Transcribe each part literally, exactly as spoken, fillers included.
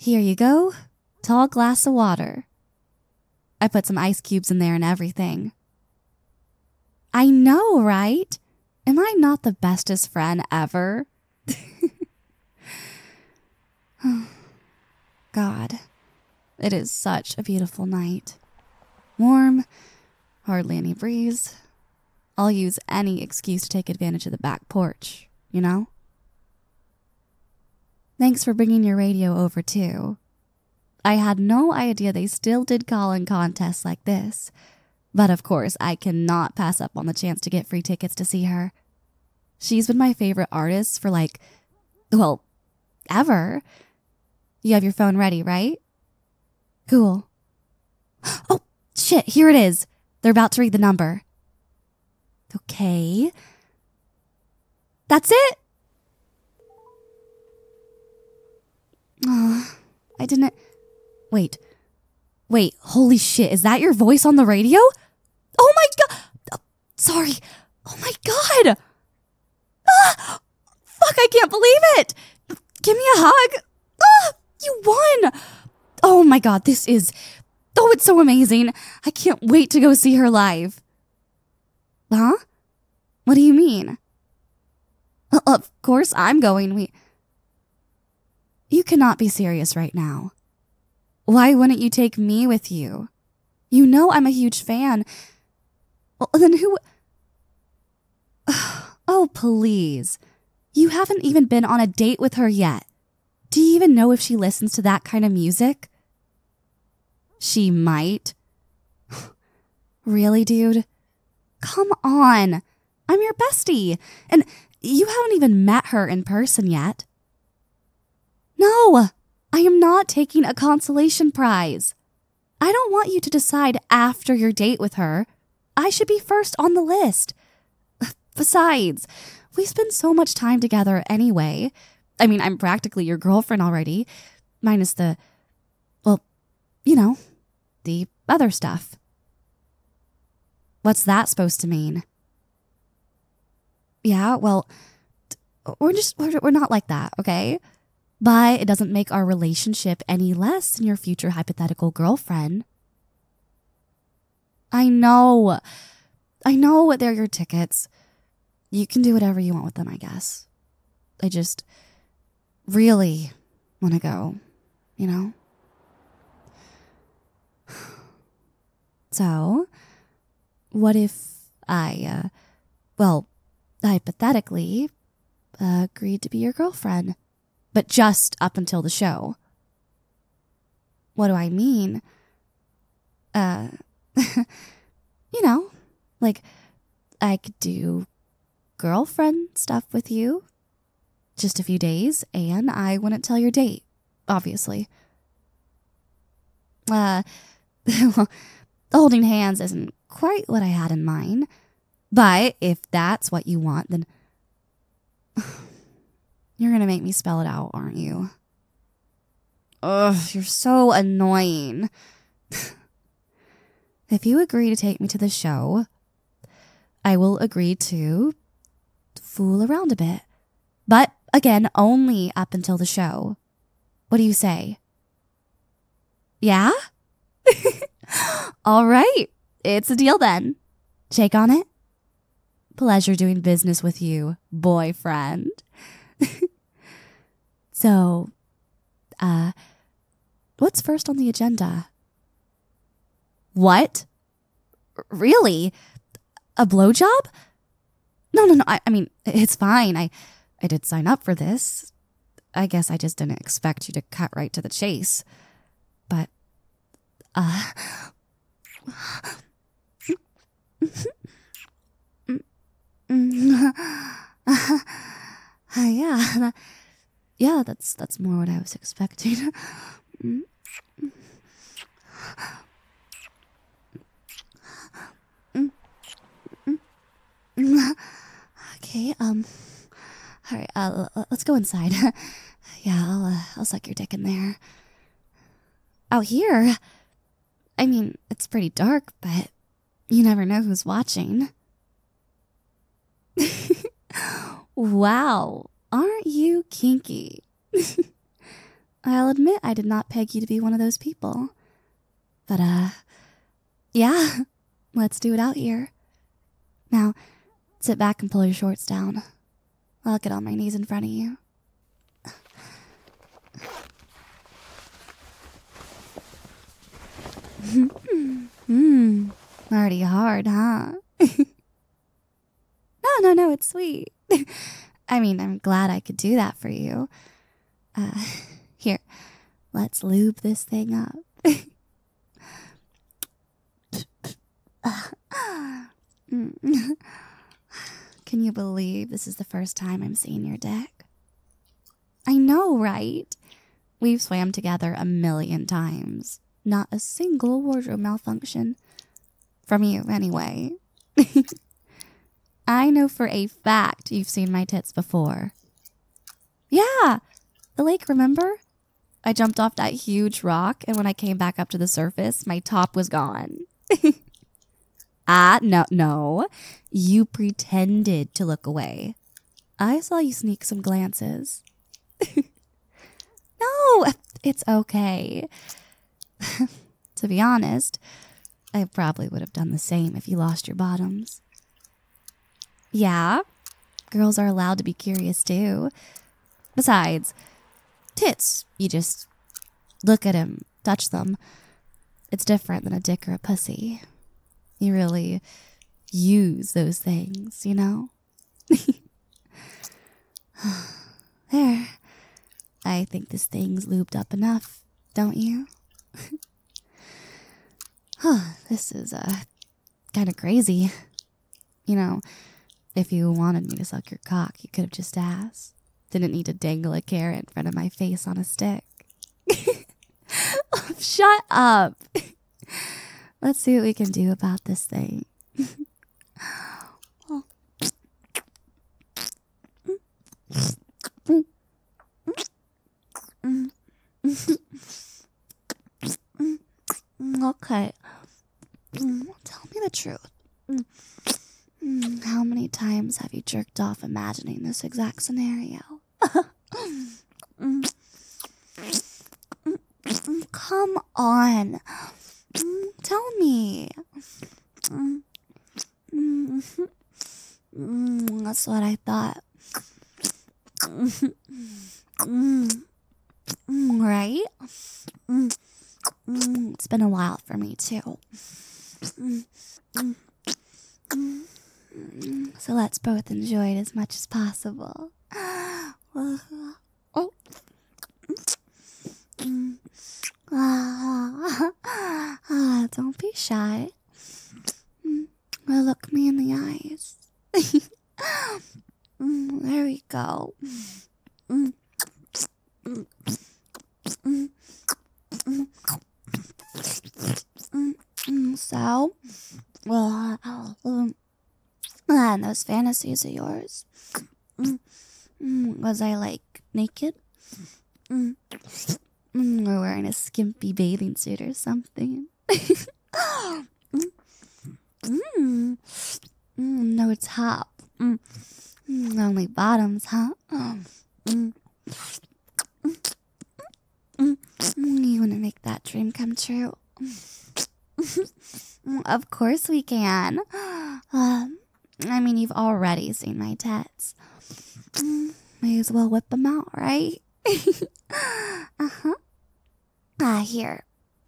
Here you go. Tall glass of water. I put some ice cubes in there and everything. I know, right? Am I not the bestest friend ever? God, it is such a beautiful night. Warm, hardly any breeze. I'll use any excuse to take advantage of the back porch, you know? Thanks for bringing your radio over, too. I had no idea they still did call-in contests like this. But of course, I cannot pass up on the chance to get free tickets to see her. She's been my favorite artist for like, well, ever. You have your phone ready, right? Cool. Oh, shit, here it is. They're about to read the number. Okay. That's it? Oh, I didn't... Wait. Wait, holy shit, is that your voice on the radio? Oh my god! Oh, sorry. Oh my god! Ah, fuck, I can't believe it! Give me a hug! Ah, you won! Oh my god, this is... Oh, it's so amazing. I can't wait to go see her live. Huh? What do you mean? Uh, of course I'm going. We... You cannot be serious right now. Why wouldn't you take me with you? You know I'm a huge fan. Well, then who... Oh, please. You haven't even been on a date with her yet. Do you even know if she listens to that kind of music? She might. Really, dude? Come on. I'm your bestie. And you haven't even met her in person yet. No, I am not taking a consolation prize. I don't want you to decide after your date with her. I should be first on the list. Besides, we spend so much time together anyway. I mean, I'm practically your girlfriend already, minus the, well, you know, the other stuff. What's that supposed to mean? Yeah, well, we're just, we're, we're not like that, okay? But it doesn't make our relationship any less than your future hypothetical girlfriend. I know. I know they're your tickets. You can do whatever you want with them, I guess. I just really want to go, you know? So, what if I, uh, well, hypothetically, uh, agreed to be your girlfriend? But just up until the show. What do I mean? Uh, you know, like I could do girlfriend stuff with you just a few days, and I wouldn't tell your date, obviously. Uh, well, holding hands isn't quite what I had in mind, but if that's what you want, then you're gonna make me spell it out, aren't you? Ugh, you're so annoying. If you agree to take me to the show, I will agree to fool around a bit. But again, only up until the show. What do you say? Yeah? All right. It's a deal then. Shake on it? Pleasure doing business with you, boyfriend. So, uh, what's first on the agenda? What? Really? A blowjob? No, no, no. I, I mean, it's fine. I, I did sign up for this. I guess I just didn't expect you to cut right to the chase. But, uh... uh yeah, yeah, that's that's more what I was expecting. Okay, um, all right, uh, let's go inside. Yeah, I'll uh, I'll suck your dick in there. Out here, I mean, it's pretty dark, but you never know who's watching. Wow, aren't you kinky? I'll admit I did not peg you to be one of those people. But, uh, yeah, let's do it out here. Now, sit back and pull your shorts down. I'll get on my knees in front of you. Hmm, already hard, huh? No, no, no, it's sweet. I mean, I'm glad I could do that for you. Uh, here, let's lube this thing up. Can you believe this is the first time I'm seeing your dick? I know, right? We've swam together a million times. Not a single wardrobe malfunction. From you, anyway. I know for a fact you've seen my tits before. Yeah, the lake, remember? I jumped off that huge rock, and when I came back up to the surface, my top was gone. Ah, no, no. You pretended to look away. I saw you sneak some glances. No, it's okay. To be honest, I probably would have done the same if you lost your bottoms. Yeah, girls are allowed to be curious too. Besides, tits, you just look at them, touch them. It's different than a dick or a pussy. You really use those things, you know? There. I think this thing's lubed up enough, don't you? Huh, this is uh, kind of crazy. You know, if you wanted me to suck your cock, you could have just asked. Didn't need to dangle a carrot in front of my face on a stick. Oh, shut up. Let's see what we can do about this thing. Okay. Tell me the truth. How many times have you jerked off imagining this exact scenario? Come on. Tell me. That's what I thought. Right? It's been a while for me too. So let's both enjoy it as much as possible. Oh. Ah, don't be shy. Well, look me in the eyes. There we go. So, well, um, and those fantasies of yours. Was I like naked? Or wearing a skimpy bathing suit or something? mm. No top. Mm. Only bottoms, huh? Mm. You want to make that dream come true? Of course we can. Um, I mean, you've already seen my tits. May as well whip them out, right? Uh-huh. Ah, here.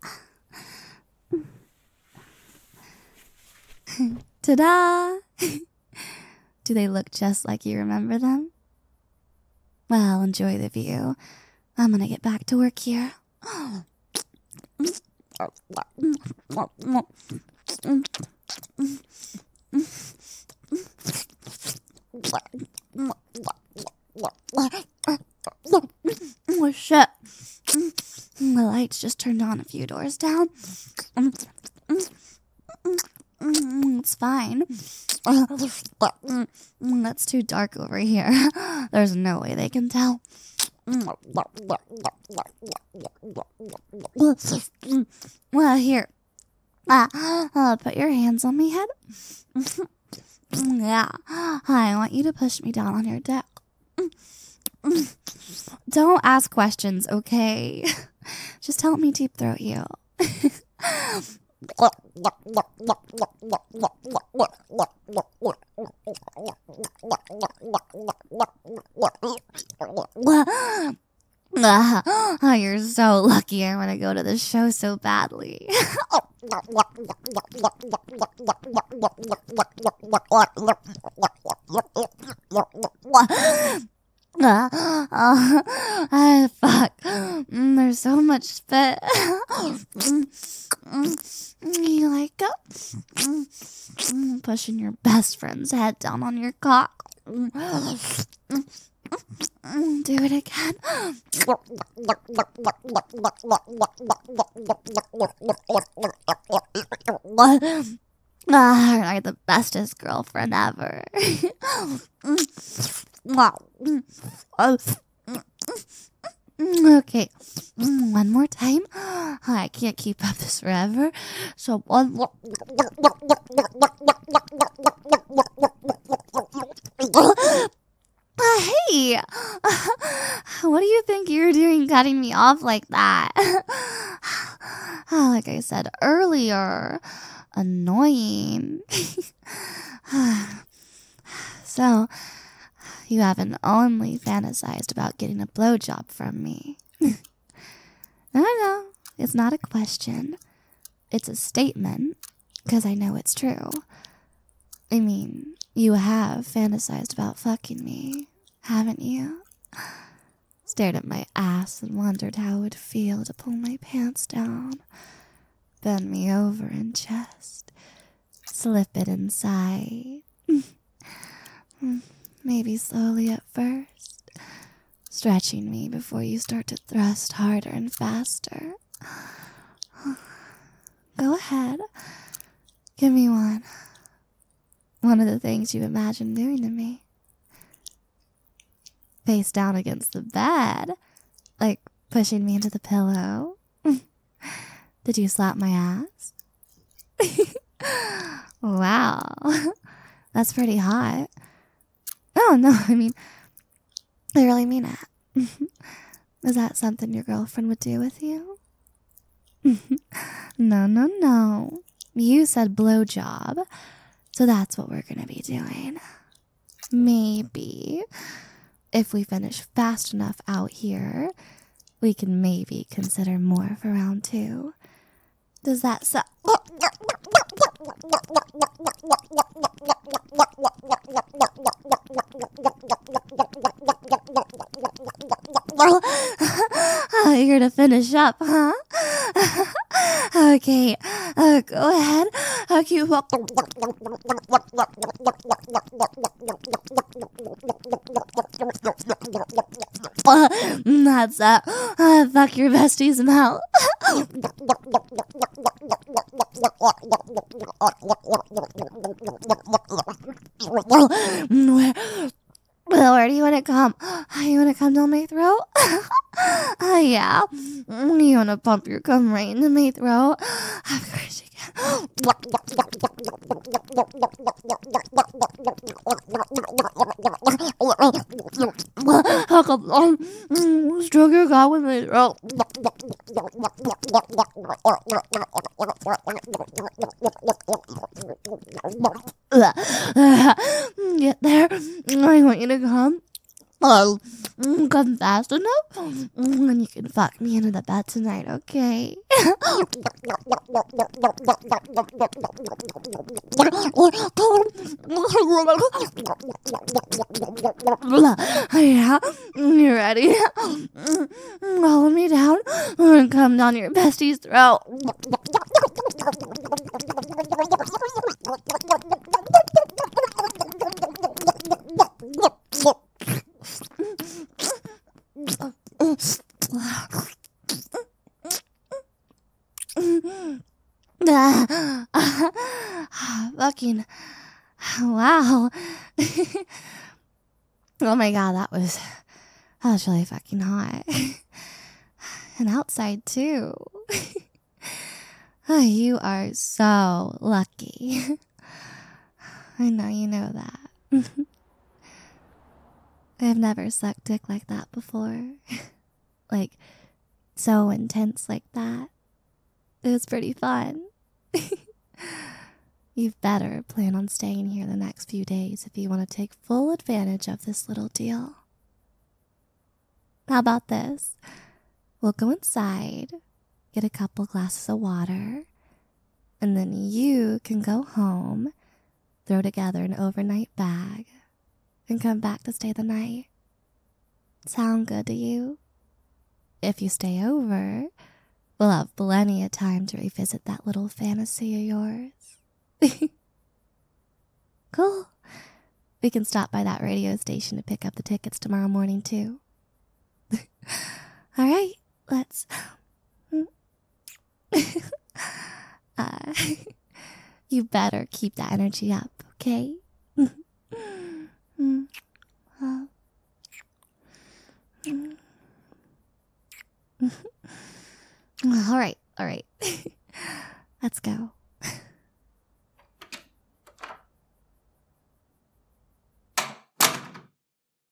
Ta-da! Do they look just like you remember them? Well, enjoy the view. I'm gonna get back to work here. Oh, shit. The lights just turned on a few doors down. It's fine. That's too dark over here. There's no way they can tell. Well, here. Uh, uh, put your hands on my head. Yeah. I want you to push me down on your dick. Don't ask questions, okay? Just help me deep throat you. Oh, you're so lucky. I want to go to the show so badly. Uh, oh, ah, fuck. Mm, there's so much spit. You like it? Mm, pushing your best friend's head down on your cock. Mm, do it again. Ah, you're the bestest girlfriend ever. Okay, one more time. I can't keep up this forever. So one more. Uh, hey, what do you think you're doing cutting me off like that? Like I said earlier, annoying. So, you haven't only fantasized about getting a blowjob from me. No, no, it's not a question. It's a statement, because I know it's true. I mean, you have fantasized about fucking me, haven't you? Stared at my ass and wondered how it would feel to pull my pants down, bend me over and just slip it inside. Maybe slowly at first, stretching me before you start to thrust harder and faster. Go ahead. Give me one. One of the things you imagine doing to me. Face down against the bed, like pushing me into the pillow. Did you slap my ass? Wow, that's pretty hot. Oh, no, I mean, I really mean it. Is that something your girlfriend would do with you? No, no, no. You said blowjob, so that's what we're going to be doing. Maybe. If we finish fast enough out here, we can maybe consider more for round two. Does that sound... Oh, you're gonna finish up, huh? Okay, uh, go ahead. Uh, keep walk- uh, That's that. Uh, fuck your bestie's mouth. Where, well, where do you want to come? You want to come down my throat? Uh, yeah. You want to pump your cum right into my throat? Of course you can. Stroke your cock with my throat. Get there. I want you to come. Oh, come fast enough, and you can fuck me into the bed tonight, okay? Yeah, you ready? Roll me down and come down your bestie's throat. Fucking wow. Oh my god, that was that was really fucking hot. And outside too. Oh, you are so lucky. I know you know that. I've never sucked dick like that before. Like, so intense like that. It was pretty fun. You've better plan on staying here the next few days if you want to take full advantage of this little deal. How about this? We'll go inside, get a couple glasses of water, and then you can go home, throw together an overnight bag, and come back to stay the night. Sound good to you? If you stay over, we'll have plenty of time to revisit that little fantasy of yours. Cool. We can stop by that radio station to pick up the tickets tomorrow morning, too. All right, let's... uh, you better keep that energy up, okay? All right, all right. Let's go.